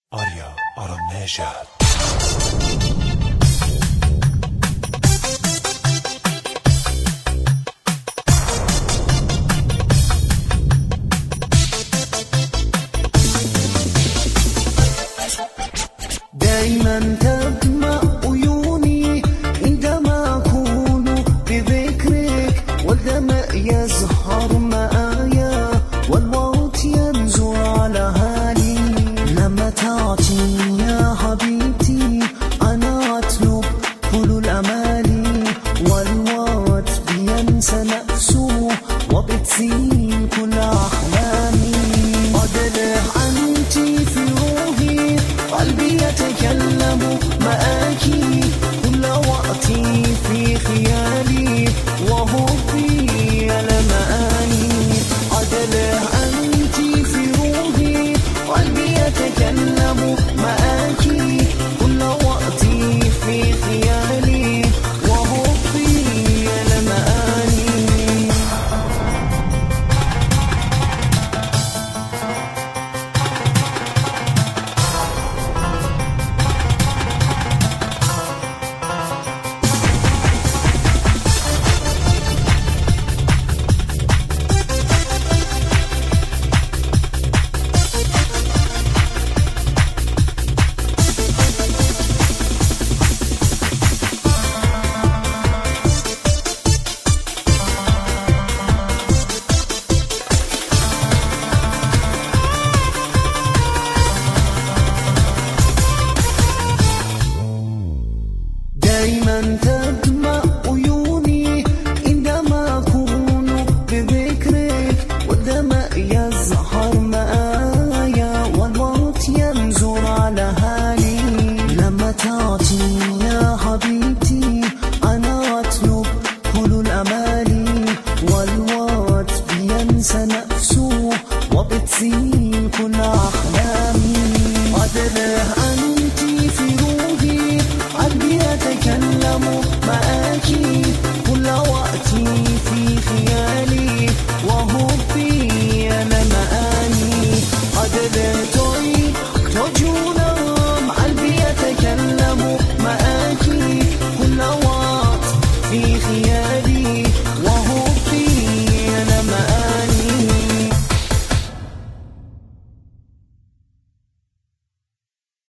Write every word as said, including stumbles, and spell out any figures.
آريا آرام نجاد. دايما تدمع عيوني عندما أكون بذكرك، والدمع يزهر معايا والموت ينزل على حالي. لما تعطي يا حبيبتي أنا أطلب كل الأمال، والوقت بينسى نفسه وبتزين كل أحلامي. أدلع أنت في روحي، قلبي يتكلم معاكي كل وقتي في خيالي وحبي لمعاني. أدلع أنت في روحي، قلبي يتكلم معاكي كل وقتي في خيالي وحبي لمعاني. دايما تدمع عيوني عندما أكون بذكرك، والدمع يزهر معايا والموت ينزل على حالي. لما تعطي يا حبيبتي أنا أطلب كل الأمال، والوقت بينسى نفسه وبتزين كل أحلامي. أدلع أنت في روحي، قلبي يتكلم معاكي كل وقتي